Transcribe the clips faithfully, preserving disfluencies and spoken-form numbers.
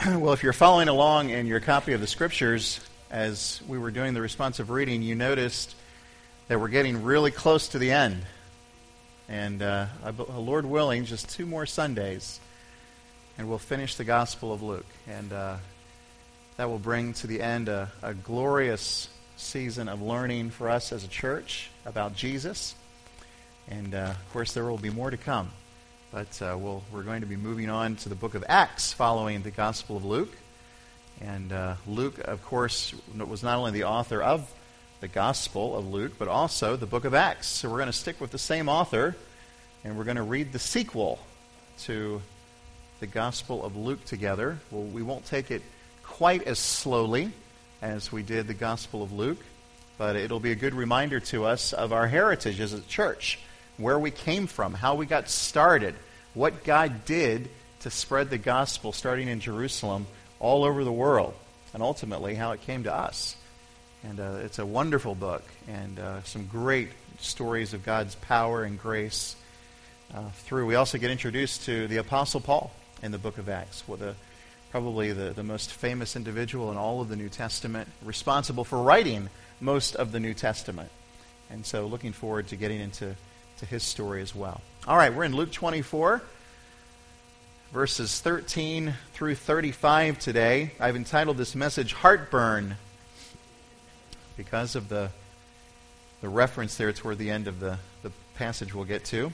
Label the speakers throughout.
Speaker 1: Well, if you're following along in your copy of the Scriptures, as we were doing the responsive reading, you noticed that we're getting really close to the end. And uh, Lord willing, just two more Sundays, and we'll finish the Gospel of Luke. And uh, that will bring to the end a, a glorious season of learning for us as a church about Jesus. And, uh, of course, there will be more to come. But uh, we'll, we're going to be moving on to the book of Acts following the Gospel of Luke. And uh, Luke, of course, was not only the author of the Gospel of Luke, but also the book of Acts. So we're going to stick with the same author, and we're going to read the sequel to the Gospel of Luke together. Well, we won't take it quite as slowly as we did the Gospel of Luke, but it'll be a good reminder to us of our heritage as a church, where we came from, how we got started, what God did to spread the gospel starting in Jerusalem all over the world, and ultimately how it came to us. And uh, it's a wonderful book, and uh, some great stories of God's power and grace uh, through. We also get introduced to the Apostle Paul in the book of Acts, well, the, probably the, the most famous individual in all of the New Testament, responsible for writing most of the New Testament. And so looking forward to getting into to his story as well. All right, we're in Luke twenty-four, verses thirteen through thirty-five today. I've entitled this message, Heartburn, because of the, the reference there toward the end of the, the passage we'll get to.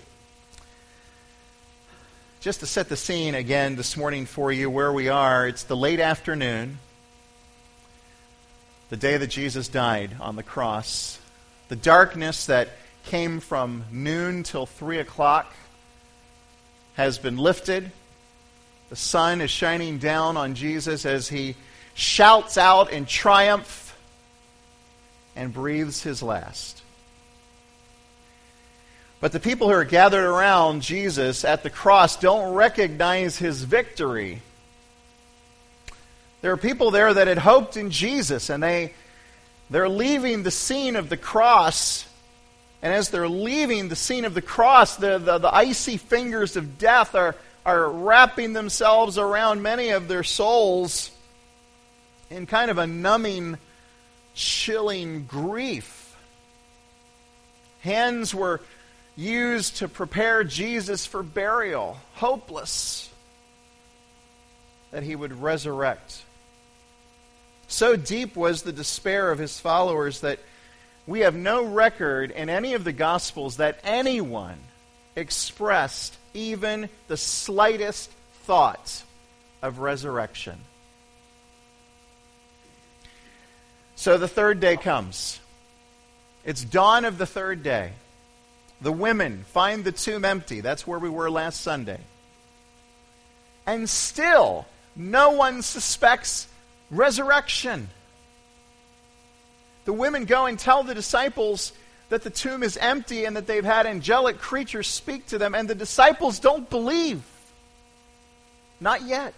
Speaker 1: Just to set the scene again this morning for you where we are, it's the late afternoon, the day that Jesus died on the cross. The darkness that came from noon till three o'clock has been lifted. The sun is shining down on Jesus as he shouts out in triumph and breathes his last. But the people who are gathered around Jesus at the cross don't recognize his victory. There are people there that had hoped in Jesus, and they, they're leaving the scene of the cross. And as they're leaving the scene of the cross, the, the, the icy fingers of death are, are wrapping themselves around many of their souls in kind of a numbing, chilling grief. Hands were used to prepare Jesus for burial, hopeless that he would resurrect. So deep was the despair of his followers that we have no record in any of the Gospels that anyone expressed even the slightest thought of resurrection. So the third day comes. It's dawn of the third day. The women find the tomb empty. That's where we were last Sunday. And still, no one suspects resurrection. The women go and tell the disciples that the tomb is empty and that they've had angelic creatures speak to them, and the disciples don't believe. Not yet.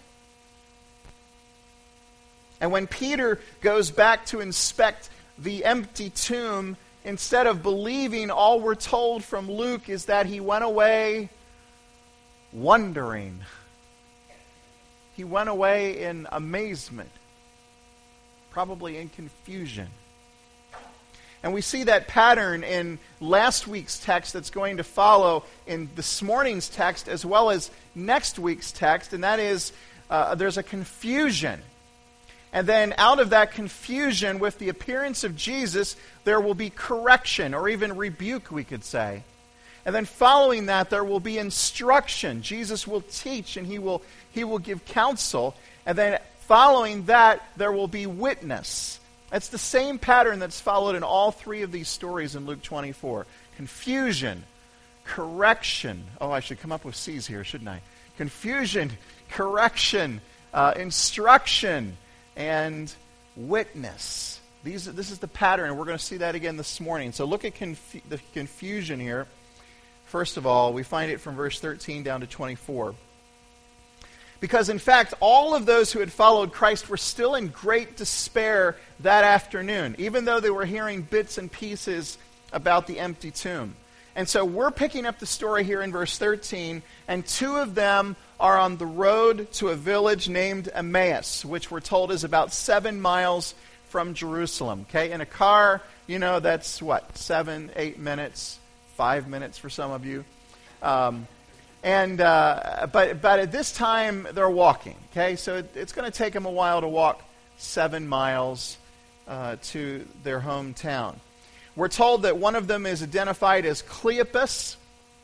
Speaker 1: And when Peter goes back to inspect the empty tomb, instead of believing, all we're told from Luke is that he went away wondering. He went away in amazement, probably in confusion. And we see that pattern in last week's text that's going to follow in this morning's text as well as next week's text, and that is uh, there's a confusion. And then out of that confusion with the appearance of Jesus, there will be correction, or even rebuke, we could say. And then following that, there will be instruction. Jesus will teach and he will, he will give counsel. And then following that, there will be witness. That's the same pattern that's followed in all three of these stories in Luke twenty-four. Confusion, correction. Oh, I should come up with C's here, shouldn't I? Confusion, correction, uh, instruction, and witness. These, this is the pattern, and we're going to see that again this morning. So look at confu- the confusion here. First of all, we find it from verse thirteen down to twenty-four. Because, in fact, all of those who had followed Christ were still in great despair that afternoon, even though they were hearing bits and pieces about the empty tomb. And so we're picking up the story here in verse thirteen, and two of them are on the road to a village named Emmaus, which we're told is about seven miles from Jerusalem. Okay, in a car, you know, that's what, seven, eight minutes, five minutes for some of you. Um, and uh, but but at this time they're walking. Okay, so it, it's going to take them a while to walk seven miles uh, to their hometown. We're told that one of them is identified as Cleopas.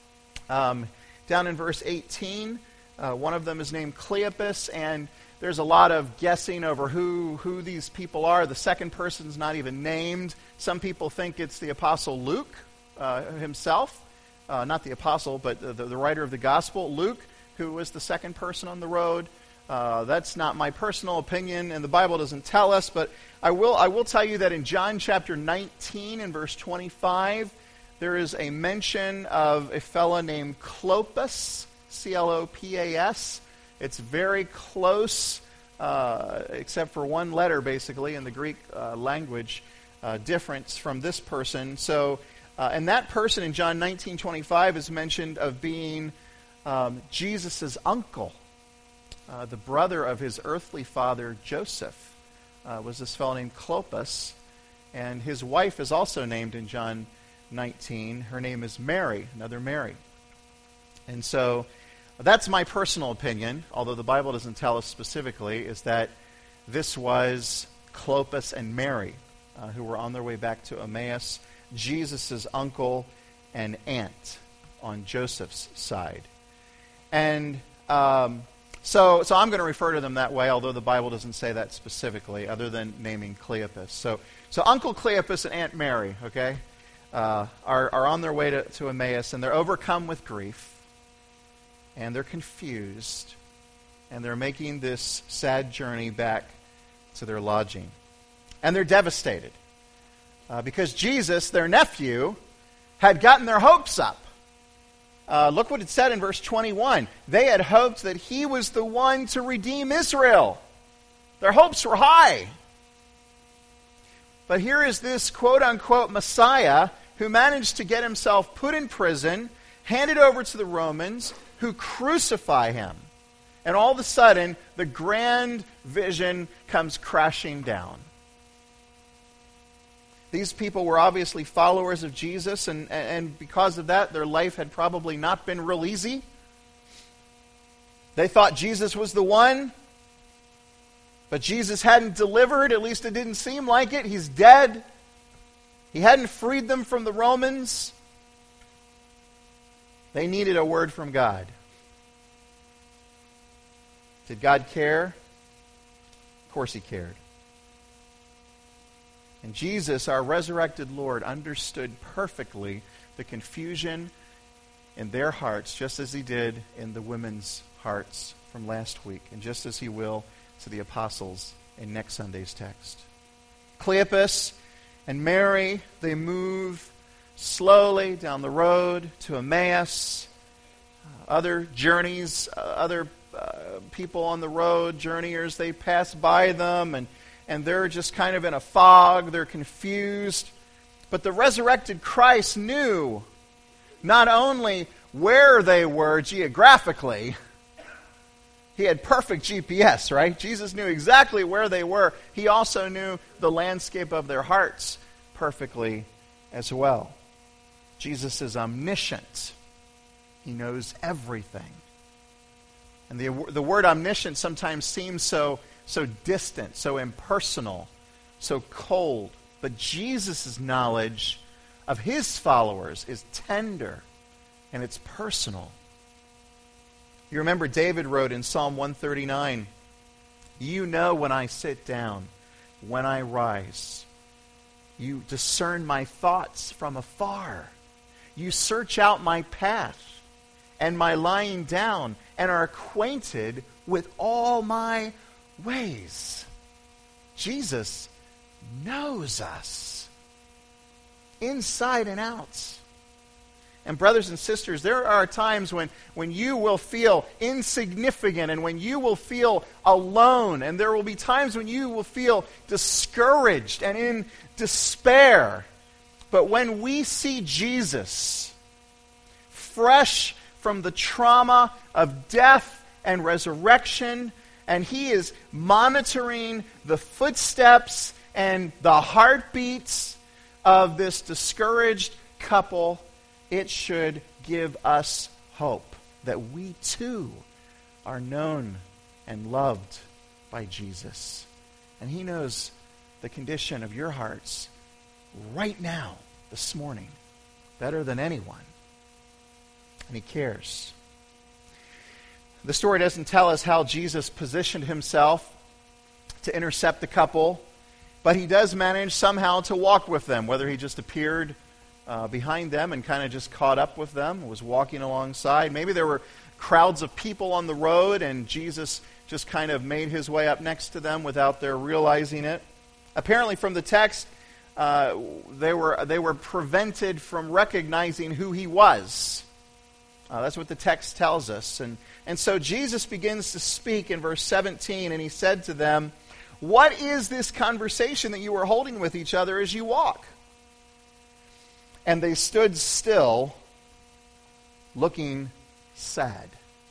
Speaker 1: Um, down in verse eighteen, uh, one of them is named Cleopas, and there's a lot of guessing over who who these people are. The second person's not even named. Some people think it's the Apostle Luke uh, himself. Uh, not the apostle, but the, the writer of the gospel, Luke, who was the second person on the road. Uh, that's not my personal opinion, and the Bible doesn't tell us, but I will I will tell you that in John chapter nineteen and verse twenty-five, there is a mention of a fellow named Clopas, C L O P A S. It's very close, uh, except for one letter, basically, in the Greek uh, language, uh, difference from this person. So, uh, and that person in John nineteen twenty-five is mentioned of being um, Jesus' uncle. Uh, the brother of his earthly father, Joseph, uh, was this fellow named Clopas. And his wife is also named in John nineteen. Her name is Mary, another Mary. And so that's my personal opinion, although the Bible doesn't tell us specifically, is that this was Clopas and Mary, uh, who were on their way back to Emmaus, Jesus' uncle and aunt on Joseph's side. And um, so so I'm going to refer to them that way, although the Bible doesn't say that specifically, other than naming Cleopas. So, so Uncle Cleopas and Aunt Mary, okay, uh, are, are on their way to, to Emmaus, and they're overcome with grief. And they're confused, and they're making this sad journey back to their lodging. And they're devastated, uh, because Jesus, their nephew, had gotten their hopes up. Uh, look what it said in verse twenty-one. They had hoped that he was the one to redeem Israel. Their hopes were high. But here is this quote-unquote Messiah who managed to get himself put in prison, handed over to the Romans, who crucify him. And all of a sudden, the grand vision comes crashing down. These people were obviously followers of Jesus, and, and because of that, their life had probably not been real easy. They thought Jesus was the one, but Jesus hadn't delivered, at least it didn't seem like it. He's dead. He hadn't freed them from the Romans. They needed a word from God. Did God care? Of course he cared. And Jesus, our resurrected Lord, understood perfectly the confusion in their hearts, just as he did in the women's hearts from last week, and just as he will to the apostles in next Sunday's text. Cleopas and Mary, they move slowly down the road to Emmaus. Uh, other journeys, uh, other uh, people on the road, journeyers, they pass by them, and, and they're just kind of in a fog. They're confused. But the resurrected Christ knew not only where they were geographically. He had perfect G P S, right? Jesus knew exactly where they were. He also knew the landscape of their hearts perfectly as well. Jesus is omniscient. He knows everything. And the, the word omniscient sometimes seems so, so distant, so impersonal, so cold. But Jesus' knowledge of his followers is tender and it's personal. You remember David wrote in Psalm one thirty-nine, "You know when I sit down, when I rise. You discern my thoughts from afar. You search out my path and my lying down, and are acquainted with all my ways." Jesus knows us inside and out. And brothers and sisters, there are times when, when you will feel insignificant and when you will feel alone. And there will be times when you will feel discouraged and in despair. But when we see Jesus, fresh from the trauma of death and resurrection, and he is monitoring the footsteps and the heartbeats of this discouraged couple, it should give us hope that we too are known and loved by Jesus. And he knows the condition of your hearts right now, this morning, better than anyone. And he cares. The story doesn't tell us how Jesus positioned himself to intercept the couple, but he does manage somehow to walk with them, whether he just appeared uh, behind them and kind of just caught up with them, was walking alongside. Maybe there were crowds of people on the road and Jesus just kind of made his way up next to them without their realizing it. Apparently from the text, uh, they were they were prevented from recognizing who he was. Uh, that's what the text tells us. And, and so Jesus begins to speak in verse seventeen, and he said to them, "What is this conversation that you are holding with each other as you walk?" And they stood still, looking sad.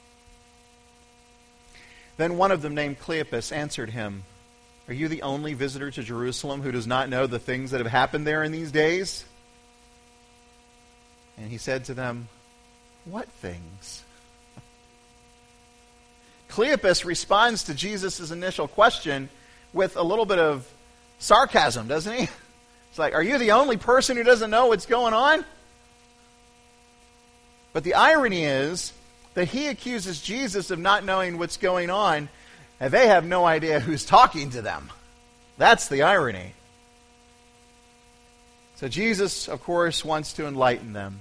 Speaker 1: Then one of them, named Cleopas, answered him, "Are you the only visitor to Jerusalem who does not know the things that have happened there in these days?" And he said to them, "What things?" Cleopas responds to Jesus' initial question with a little bit of sarcasm, doesn't he? It's like, are you the only person who doesn't know what's going on? But the irony is that he accuses Jesus of not knowing what's going on, and they have no idea who's talking to them. That's the irony. So Jesus, of course, wants to enlighten them.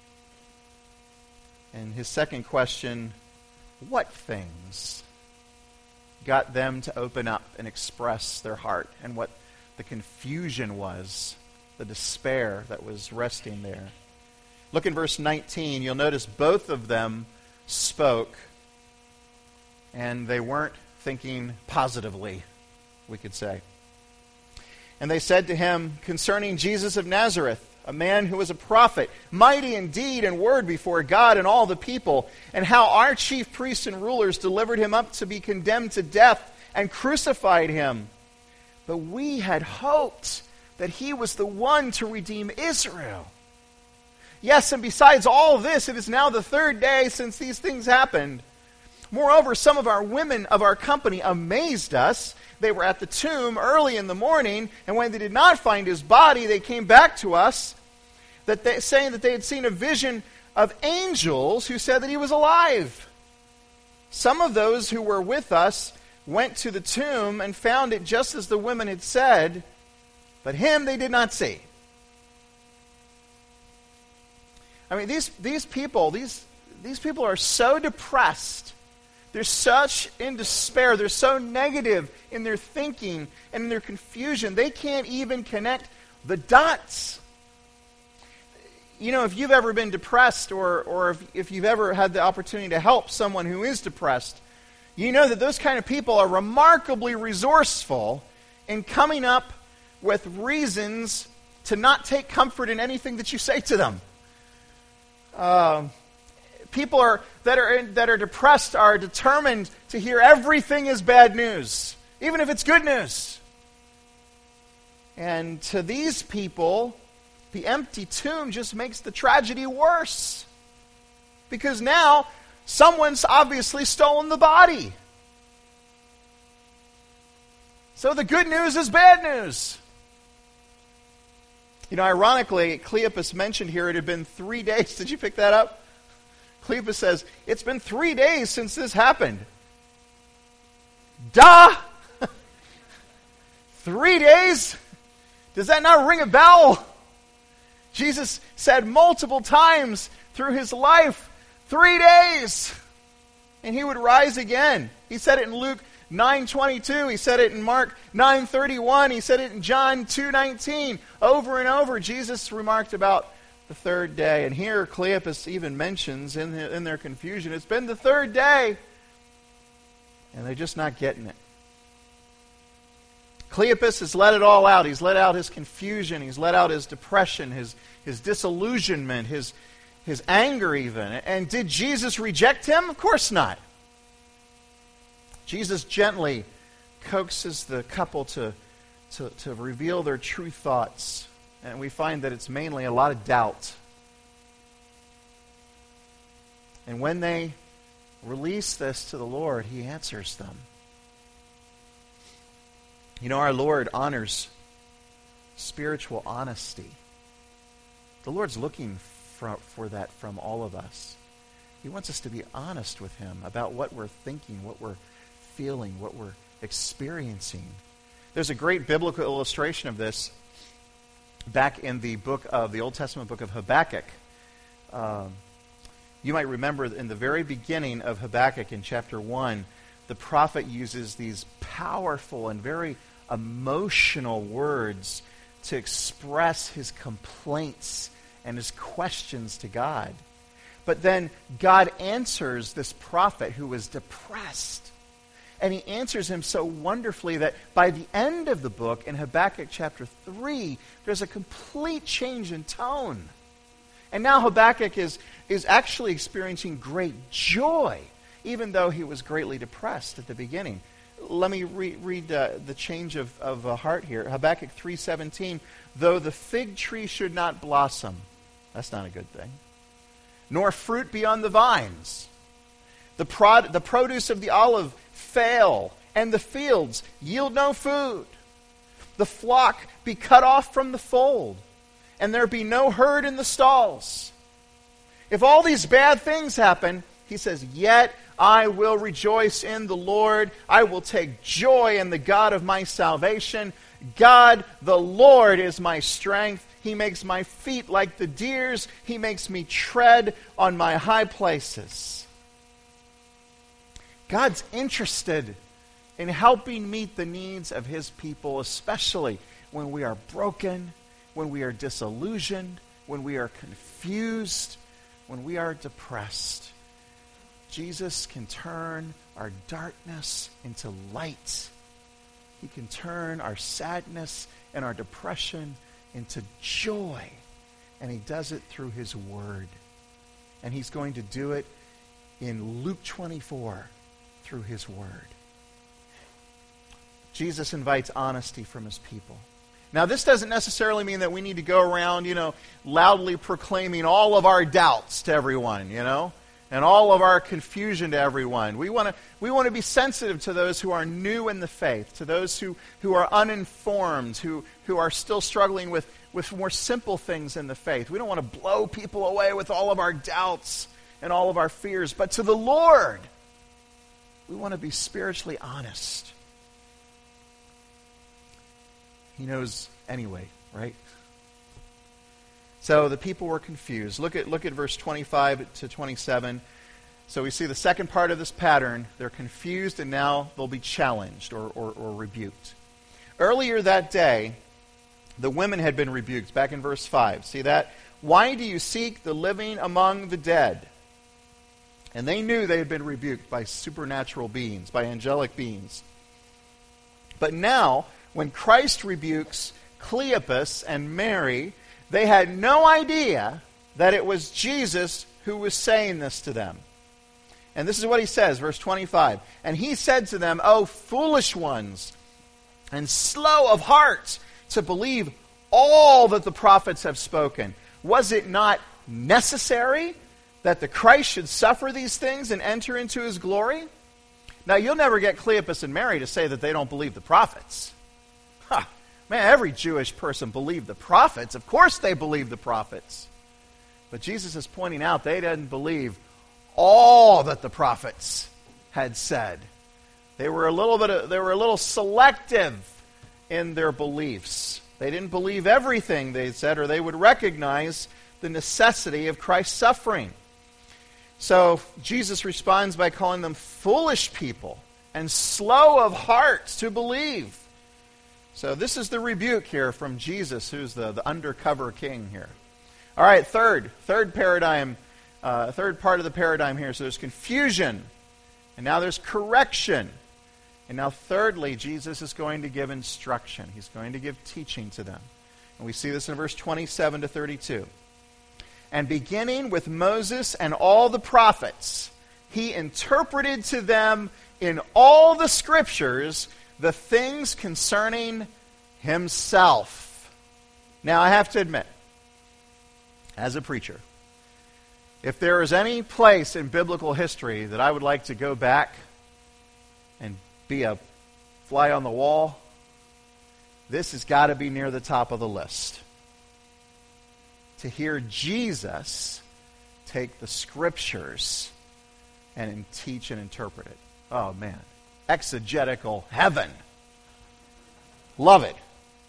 Speaker 1: And his second question, what things, got them to open up and express their heart and what the confusion was, the despair that was resting there. Look in verse nineteen. You'll notice both of them spoke, and they weren't thinking positively, we could say. And they said to him concerning Jesus of Nazareth, a man who was a prophet, mighty in deed and word before God and all the people, and how our chief priests and rulers delivered him up to be condemned to death and crucified him. But we had hoped that he was the one to redeem Israel. Yes, and besides all this, it is now the third day since these things happened. Moreover, some of our women of our company amazed us. They were at the tomb early in the morning, and when they did not find his body, they came back to us, that they, saying that they had seen a vision of angels who said that he was alive. Some of those who were with us went to the tomb and found it just as the women had said, but him they did not see. I mean, these these people, these these people are so depressed. They're such in despair. They're so negative in their thinking and in their confusion. They can't even connect the dots. You know, if you've ever been depressed or, or if, if you've ever had the opportunity to help someone who is depressed, you know that those kind of people are remarkably resourceful in coming up with reasons to not take comfort in anything that you say to them. Uh, people are that are in, that are depressed are determined to hear everything is bad news, even if it's good news. And to these people, the empty tomb just makes the tragedy worse, because now someone's obviously stolen the body. So the good news is bad news. You know, ironically, Cleopas mentioned here it had been three days. Did you pick that up? Cleopas says, it's been three days since this happened. Duh! Three days? Does that not ring a bell? Jesus said multiple times through his life, three days, and he would rise again. He said it in Luke nine twenty-two. He said it in Mark nine thirty-one. He said it in John two nineteen. Over and over, Jesus remarked about the third day. And here Cleopas even mentions in, the, in their confusion, it's been the third day. And they're just not getting it. Cleopas has let it all out. He's let out his confusion. He's let out his depression, his, his disillusionment, his, his anger even. And did Jesus reject him? Of course not. Jesus gently coaxes the couple to, to, to reveal their true thoughts. And we find that it's mainly a lot of doubt. And when they release this to the Lord, he answers them. You know, our Lord honors spiritual honesty. The Lord's looking for, for that from all of us. He wants us to be honest with him about what we're thinking, what we're feeling, what we're experiencing. There's a great biblical illustration of this back in the book of the Old Testament book of Habakkuk. Um, you might remember in the very beginning of Habakkuk in chapter one, the prophet uses these powerful and very emotional words to express his complaints and his questions to God. But then God answers this prophet who was depressed. And he answers him so wonderfully that by the end of the book, in Habakkuk chapter three, there's a complete change in tone. And now Habakkuk is, is actually experiencing great joy, even though he was greatly depressed at the beginning. Let me re- read uh, the change of, of uh, heart here. Habakkuk three seventeen, though the fig tree should not blossom, that's not a good thing, nor fruit be on the vines, the, prod- the produce of the olive fail, and the fields yield no food, the flock be cut off from the fold, and there be no herd in the stalls. If all these bad things happen, he says, yet I will rejoice in the Lord. I will take joy in the God of my salvation. God, the Lord, is my strength. He makes my feet like the deer's. He makes me tread on my high places. God's interested in helping meet the needs of his people, especially when we are broken, when we are disillusioned, when we are confused, when we are depressed. Jesus can turn our darkness into light. He can turn our sadness and our depression into joy. And he does it through his word. And he's going to do it in Luke twenty-four through his word. Jesus invites honesty from his people. Now, this doesn't necessarily mean that we need to go around, you know, loudly proclaiming all of our doubts to everyone, you know, and all of our confusion to everyone. We want to we want to be sensitive to those who are new in the faith, to those who, who are uninformed, who, who are still struggling with, with more simple things in the faith. We don't want to blow people away with all of our doubts and all of our fears. But to the Lord, we want to be spiritually honest. He knows anyway, right? So the people were confused. Look at look at verse twenty-five to twenty-seven. So we see the second part of this pattern. They're confused and now they'll be challenged or, or, or rebuked. Earlier that day, the women had been rebuked, back in verse five. See that? Why do you seek the living among the dead? And they knew they had been rebuked by supernatural beings, by angelic beings. But now, when Christ rebukes Cleopas and Mary, they had no idea that it was Jesus who was saying this to them. And this is what he says, verse twenty-five. And he said to them, O foolish ones, and slow of heart to believe all that the prophets have spoken. Was it not necessary that the Christ should suffer these things and enter into his glory? Now, you'll never get Cleopas and Mary to say that they don't believe the prophets. Huh. Man, every Jewish person believed the prophets. Of course they believed the prophets. But Jesus is pointing out they didn't believe all that the prophets had said. They were a little bit of, they were a little selective in their beliefs. They didn't believe everything they said, or they would recognize the necessity of Christ's suffering. So Jesus responds by calling them foolish people and slow of heart to believe. So this is the rebuke here from Jesus, who's the, the undercover king here. All right, third, third paradigm, uh, third part of the paradigm here. So there's confusion, and now there's correction. And now thirdly, Jesus is going to give instruction. He's going to give teaching to them. And we see this in verse twenty-seven to thirty-two. And beginning with Moses and all the prophets, he interpreted to them in all the scriptures the things concerning himself. Now, I have to admit, as a preacher, if there is any place in biblical history that I would like to go back and be a fly on the wall, this has got to be near the top of the list. To hear Jesus take the scriptures and teach and interpret it. Oh, man. Exegetical heaven. Love it.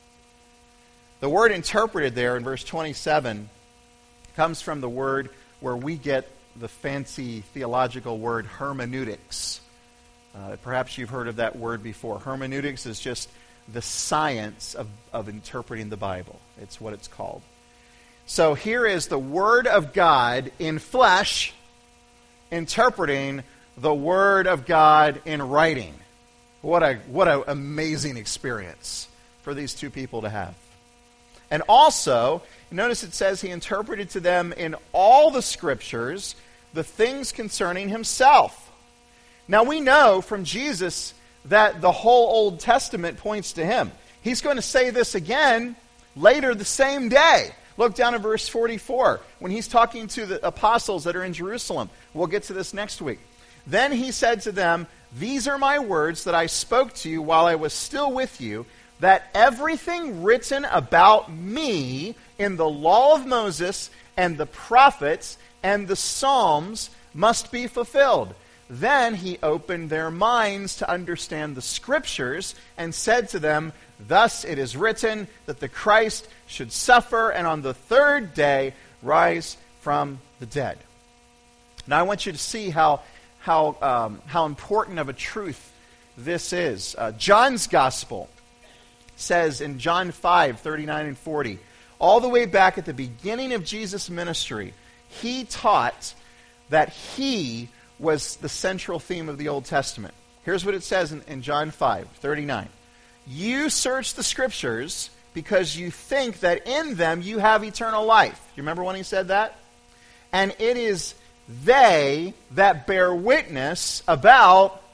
Speaker 1: The word interpreted there in verse twenty-seven comes from the word where we get the fancy theological word hermeneutics. Uh, perhaps you've heard of that word before. Hermeneutics is just the science of, of interpreting the Bible. It's what it's called. So here is the Word of God in flesh interpreting the Word of God in writing. What a what an amazing experience for these two people to have. And also, notice it says he interpreted to them in all the scriptures the things concerning himself. Now we know from Jesus that the whole Old Testament points to him. He's going to say this again later the same day. Look down at verse forty-four when he's talking to the apostles that are in Jerusalem. We'll get to this next week. Then he said to them, "These are my words that I spoke to you while I was still with you, that everything written about me in the law of Moses and the prophets and the Psalms must be fulfilled." Then he opened their minds to understand the scriptures and said to them, "Thus it is written that the Christ should suffer and on the third day rise from the dead." Now I want you to see how how um, how important of a truth this is. Uh, John's Gospel says in John five, thirty-nine and forty, all the way back at the beginning of Jesus' ministry, he taught that he was the central theme of the Old Testament. Here's what it says in, in John five, thirty-nine. "You search the scriptures because you think that in them you have eternal life." You remember when he said that? "And it is they that bear witness about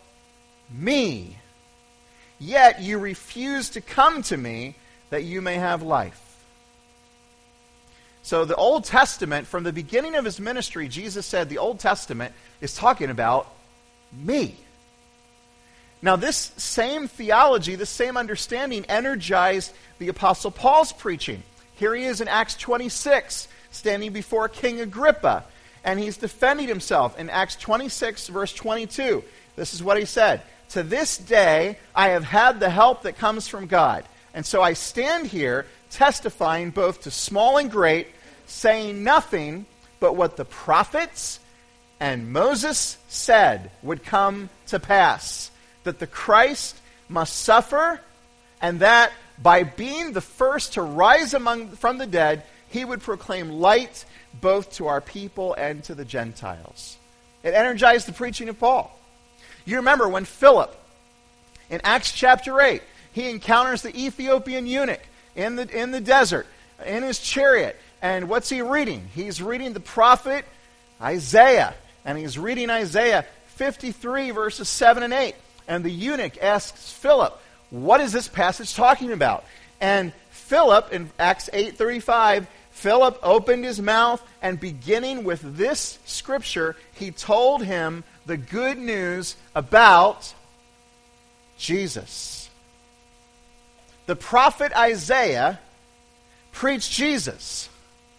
Speaker 1: me. Yet you refuse to come to me that you may have life." So the Old Testament, from the beginning of his ministry, Jesus said the Old Testament is talking about me. Now this same theology, this same understanding energized the Apostle Paul's preaching. Here he is in Acts twenty-six, standing before King Agrippa, and he's defending himself. In Acts twenty-six, verse twenty-two, this is what he said: "To this day I have had the help that comes from God. And so I stand here testifying both to small and great, saying nothing but what the prophets and Moses said would come to pass, that the Christ must suffer, and that by being the first to rise among from the dead, he would proclaim light both to our people and to the Gentiles." It energized the preaching of Paul. You remember when Philip, in Acts chapter eight, he encounters the Ethiopian eunuch in the, in the desert, in his chariot. And what's he reading? He's reading the prophet Isaiah. And he's reading Isaiah fifty-three, verses seven and eight. And the eunuch asks Philip, "What is this passage talking about?" And Philip, in Acts eight thirty-five, Philip opened his mouth, and beginning with this scripture, he told him the good news about Jesus. The prophet Isaiah preached Jesus.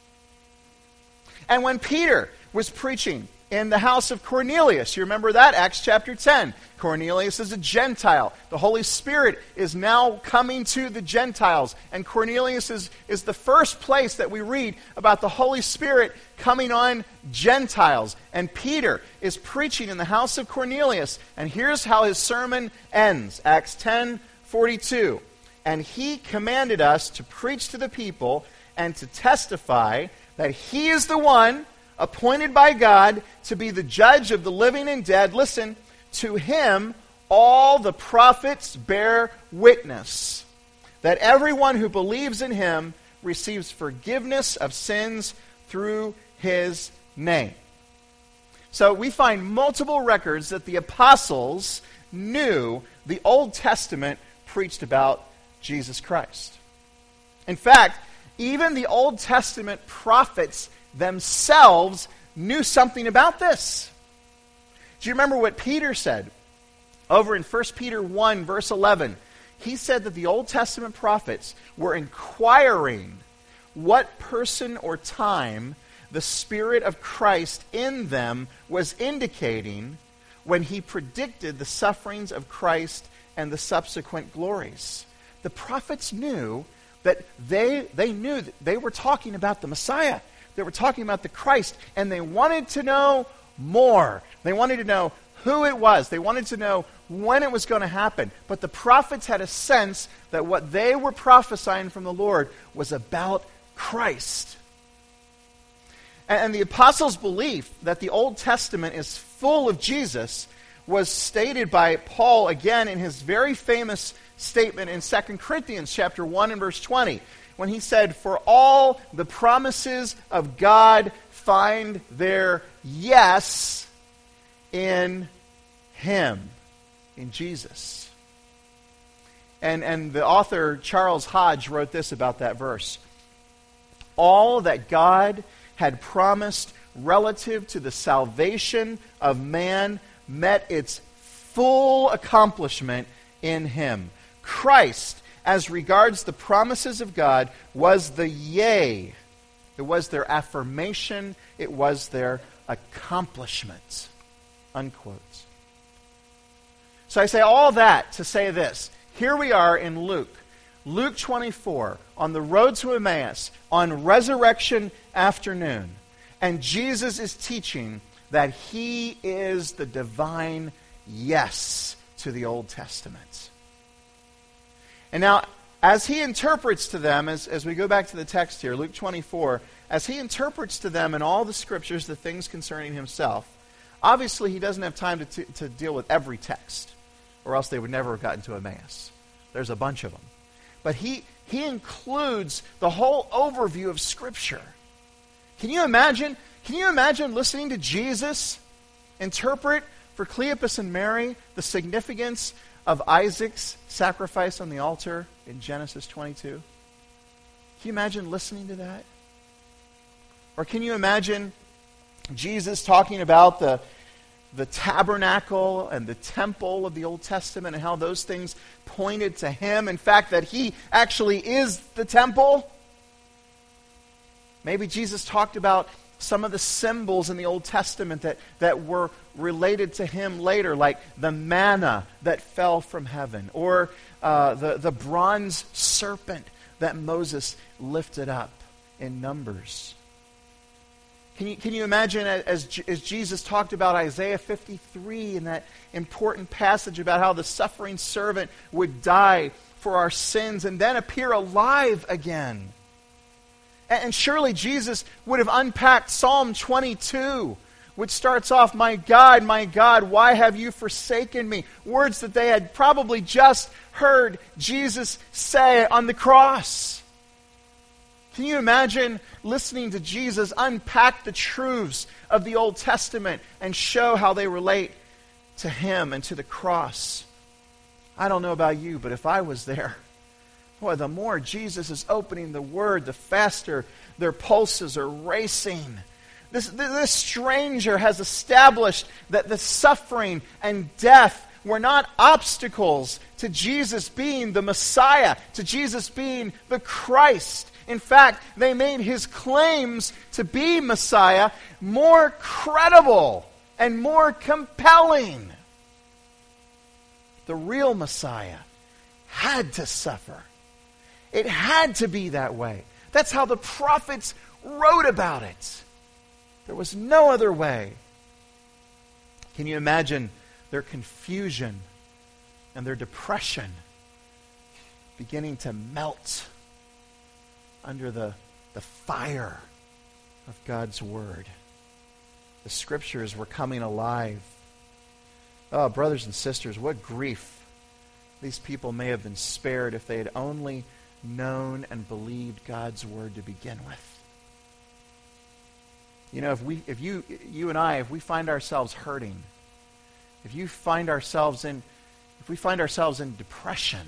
Speaker 1: And when Peter was preaching in the house of Cornelius, you remember that? Acts chapter ten. Cornelius is a Gentile. The Holy Spirit is now coming to the Gentiles. And Cornelius is, is the first place that we read about the Holy Spirit coming on Gentiles. And Peter is preaching in the house of Cornelius. And here's how his sermon ends. Acts ten forty-two. "And he commanded us to preach to the people and to testify that he is the one appointed by God to be the judge of the living and dead. Listen, to him all the prophets bear witness, that everyone who believes in him receives forgiveness of sins through his name." So we find multiple records that the apostles knew the Old Testament preached about Jesus Christ. In fact, even the Old Testament prophets themselves knew something about this. Do you remember what Peter said over in First Peter one, verse eleven? He said that the Old Testament prophets were inquiring what person or time the Spirit of Christ in them was indicating when he predicted the sufferings of Christ and the subsequent glories. The prophets knew that they, they knew that they were talking about the Messiah. They were talking about the Christ, and they wanted to know more. They wanted to know who it was. They wanted to know when it was going to happen. But the prophets had a sense that what they were prophesying from the Lord was about Christ. And the apostles' belief that the Old Testament is full of Jesus was stated by Paul again in his very famous statement in Second Corinthians chapter one and verse twenty, when he said, "For all the promises of God find their yes in Him," in Jesus. And, and the author Charles Hodge wrote this about that verse. All that God had promised relative to the salvation of man met its full accomplishment in Him. Christ, as regards the promises of God, was the yea. It was their affirmation. It was their accomplishment. Unquote. So I say all that to say this. Here we are in Luke. Luke twenty-four, on the road to Emmaus, on resurrection afternoon. And Jesus is teaching that He is the divine yes to the Old Testament. And now, as He interprets to them, as, as we go back to the text here, Luke twenty-four, as He interprets to them in all the Scriptures the things concerning Himself, obviously He doesn't have time to, t- to deal with every text, or else they would never have gotten to Emmaus. There's a bunch of them. But He, he includes the whole overview of Scripture. Can you imagine? Can you imagine listening to Jesus interpret for Cleopas and Mary the significance of Isaac's sacrifice on the altar in Genesis twenty-two? Can you imagine listening to that? Or can you imagine Jesus talking about the, the tabernacle and the temple of the Old Testament and how those things pointed to Him? In fact, that He actually is the temple? Maybe Jesus talked about some of the symbols in the Old Testament that, that were related to Him later, like the manna that fell from heaven, or uh, the, the bronze serpent that Moses lifted up in Numbers. Can you, can you imagine as, as Jesus talked about Isaiah fifty-three and that important passage about how the suffering servant would die for our sins and then appear alive again? And surely Jesus would have unpacked Psalm twenty-two, which starts off, "My God, my God, why have you forsaken me?" Words that they had probably just heard Jesus say on the cross. Can you imagine listening to Jesus unpack the truths of the Old Testament and show how they relate to Him and to the cross? I don't know about you, but if I was there, boy, the more Jesus is opening the Word, the faster their pulses are racing. This, this stranger has established that the suffering and death were not obstacles to Jesus being the Messiah, to Jesus being the Christ. In fact, they made His claims to be Messiah more credible and more compelling. The real Messiah had to suffer. It had to be that way. That's how the prophets wrote about it. There was no other way. Can you imagine their confusion and their depression beginning to melt under the, the fire of God's Word? The Scriptures were coming alive. Oh, brothers and sisters, what grief these people may have been spared if they had only known and believed God's Word to begin with. You know, if we, if you, you and I, if we find ourselves hurting, if you find ourselves in if we find ourselves in depression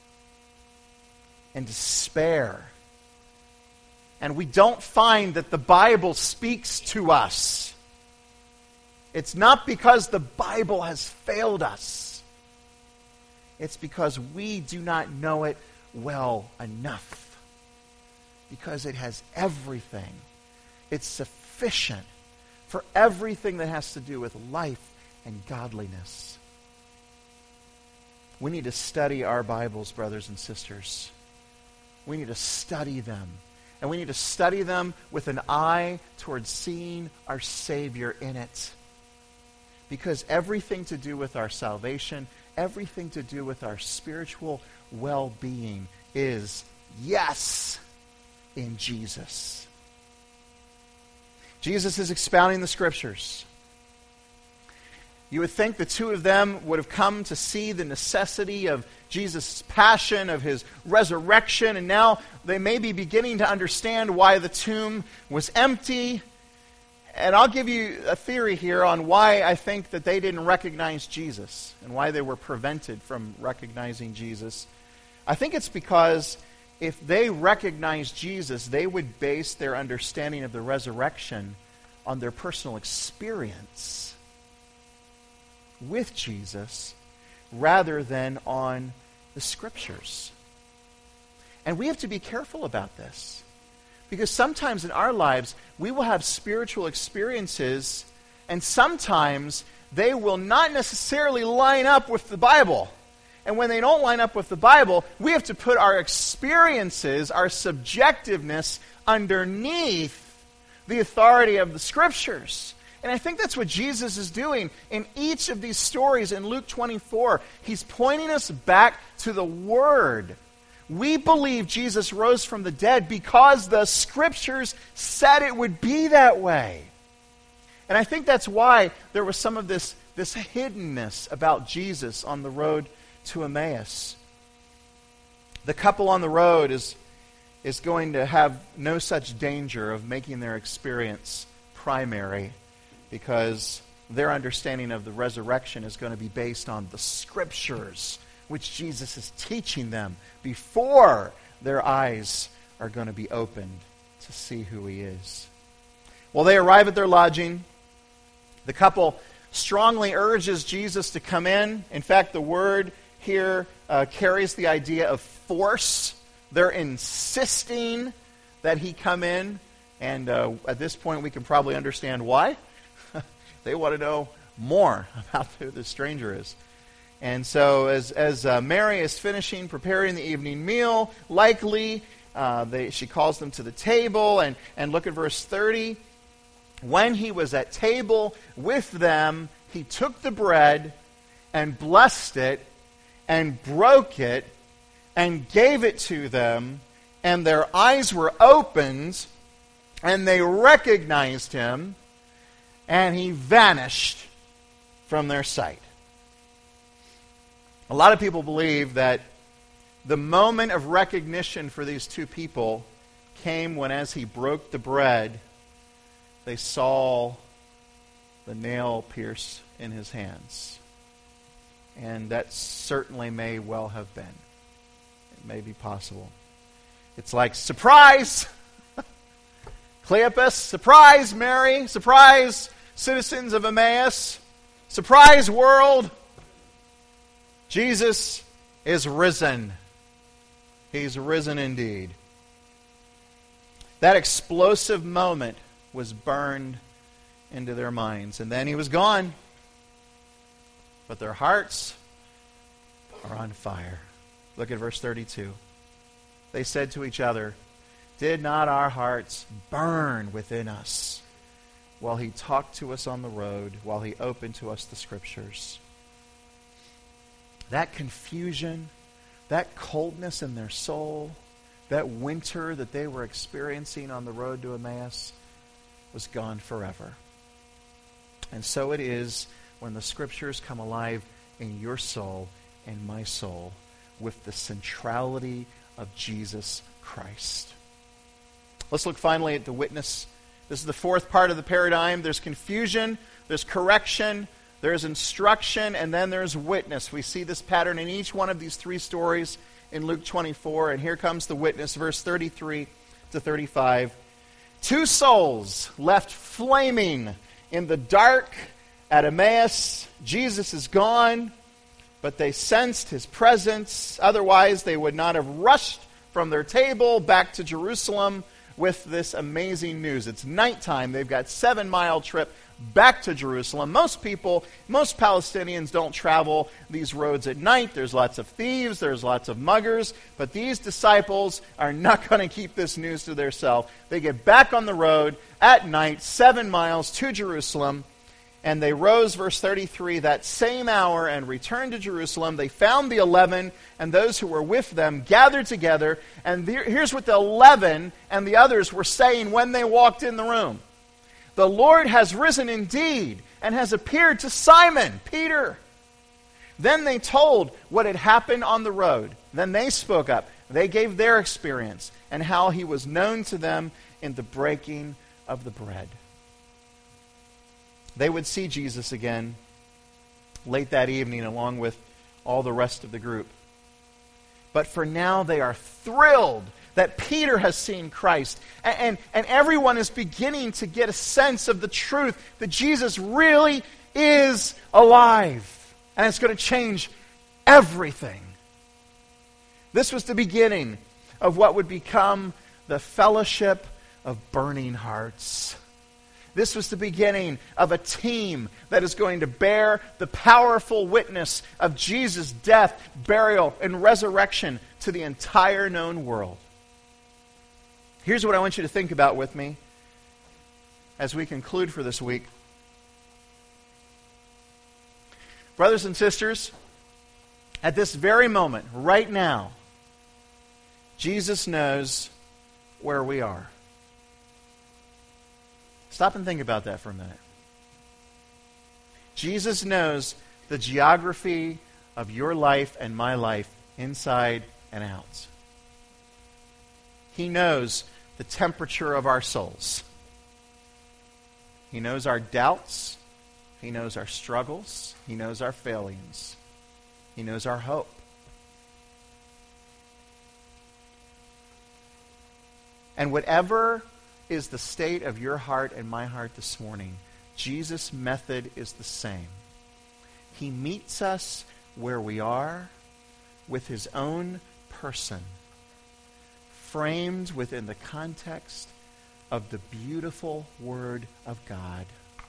Speaker 1: and despair, and we don't find that the Bible speaks to us, it's not because the Bible has failed us. It's because we do not know it well enough. Because it has everything. It's sufficient for everything that has to do with life and godliness. We need to study our Bibles, brothers and sisters. We need to study them. And we need to study them with an eye towards seeing our Savior in it. Because everything to do with our salvation, everything to do with our spiritual well-being is, yes, in Jesus. Jesus is expounding the Scriptures. You would think the two of them would have come to see the necessity of Jesus' passion, of his resurrection, and now they may be beginning to understand why the tomb was empty. And I'll give you a theory here on why I think that they didn't recognize Jesus and why they were prevented from recognizing Jesus. I think it's because if they recognized Jesus, they would base their understanding of the resurrection on their personal experience with Jesus rather than on the Scriptures. And we have to be careful about this. Because sometimes in our lives, we will have spiritual experiences, and sometimes they will not necessarily line up with the Bible. And when they don't line up with the Bible, we have to put our experiences, our subjectiveness, underneath the authority of the Scriptures. And I think that's what Jesus is doing in each of these stories in Luke twenty-four. He's pointing us back to the Word. We believe Jesus rose from the dead because the Scriptures said it would be that way. And I think that's why there was some of this, this hiddenness about Jesus on the road to Emmaus. The couple on the road is, is going to have no such danger of making their experience primary because their understanding of the resurrection is going to be based on the Scriptures, which Jesus is teaching them before their eyes are going to be opened to see who he is. Well, they arrive at their lodging. The couple strongly urges Jesus to come in. In fact, the word here uh, carries the idea of force. They're insisting that he come in. And uh, at this point, we can probably understand why. They want to know more about who this stranger is. And so as as uh, Mary is finishing preparing the evening meal, likely uh, they, she calls them to the table. And, and look at verse thirty. When he was at table with them, he took the bread and blessed it and broke it and gave it to them. And their eyes were opened and they recognized him, and he vanished from their sight. A lot of people believe that the moment of recognition for these two people came when, as he broke the bread, they saw the nail pierce in his hands. And that certainly may well have been. It may be possible. It's like, surprise! Cleopas, surprise, Mary, surprise, citizens of Emmaus, surprise, world! Jesus is risen. He's risen indeed. That explosive moment was burned into their minds. And then he was gone. But their hearts are on fire. Look at verse thirty-two. They said to each other, "Did not our hearts burn within us while he talked to us on the road, while he opened to us the Scriptures?" That confusion, that coldness in their soul, that winter that they were experiencing on the road to Emmaus was gone forever. And so it is when the Scriptures come alive in your soul and my soul with the centrality of Jesus Christ. Let's look finally at the witness. This is the fourth part of the paradigm. There's confusion, there's correction, There's instruction, and then there's witness. We see this pattern in each one of these three stories in Luke twenty-four. And here comes the witness, verse thirty-three to thirty-five. Two souls left flaming in the dark at Emmaus. Jesus is gone, but they sensed his presence. Otherwise, they would not have rushed from their table back to Jerusalem with this amazing news. It's nighttime. They've got a seven-mile trip back to Jerusalem. Most people, most Palestinians don't travel these roads at night. There's lots of thieves, there's lots of muggers, but these disciples are not going to keep this news to themselves. They get back on the road at night, seven miles to Jerusalem, and they rose, verse thirty-three, that same hour and returned to Jerusalem. They found the eleven and those who were with them gathered together, and here's what the eleven and the others were saying when they walked in the room. The Lord has risen indeed and has appeared to Simon, Peter. Then they told what had happened on the road. Then they spoke up. They gave their experience and how he was known to them in the breaking of the bread. They would see Jesus again late that evening along with all the rest of the group. But for now they are thrilled that Peter has seen Christ. And, and, and everyone is beginning to get a sense of the truth that Jesus really is alive. And it's going to change everything. This was the beginning of what would become the fellowship of burning hearts. This was the beginning of a team that is going to bear the powerful witness of Jesus' death, burial, and resurrection to the entire known world. Here's what I want you to think about with me as we conclude for this week. Brothers and sisters, at this very moment, right now, Jesus knows where we are. Stop and think about that for a minute. Jesus knows the geography of your life and my life inside and out. He knows the temperature of our souls. He knows our doubts. He knows our struggles. He knows our failings. He knows our hope. And whatever is the state of your heart and my heart this morning, Jesus' method is the same. He meets us where we are with his own person, framed within the context of the beautiful Word of God.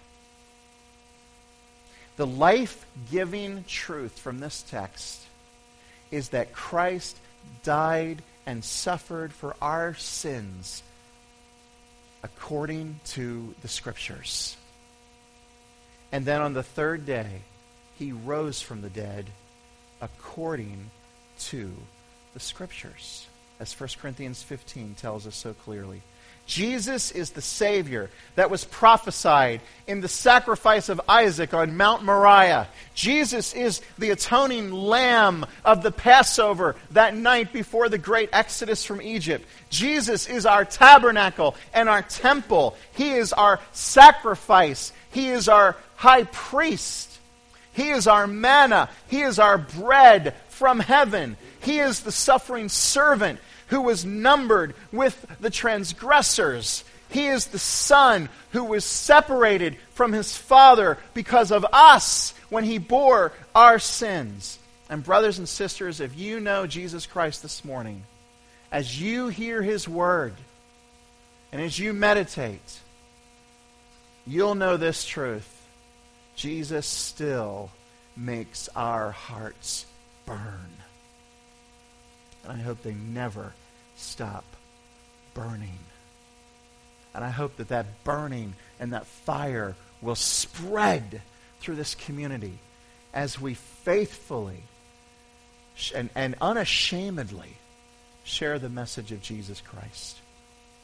Speaker 1: The life-giving truth from this text is that Christ died and suffered for our sins according to the Scriptures. And then on the third day, he rose from the dead according to the Scriptures, as First Corinthians fifteen tells us so clearly. Jesus is the Savior that was prophesied in the sacrifice of Isaac on Mount Moriah. Jesus is the atoning lamb of the Passover that night before the great exodus from Egypt. Jesus is our tabernacle and our temple. He is our sacrifice. He is our high priest. He is our manna. He is our bread from heaven. He is the suffering servant who was numbered with the transgressors. He is the Son who was separated from his Father because of us when he bore our sins. And brothers and sisters, if you know Jesus Christ this morning, as you hear his word and as you meditate, you'll know this truth. Jesus still makes our hearts burn. And I hope they never stop burning. And I hope that that burning and that fire will spread through this community as we faithfully and, and unashamedly share the message of Jesus Christ.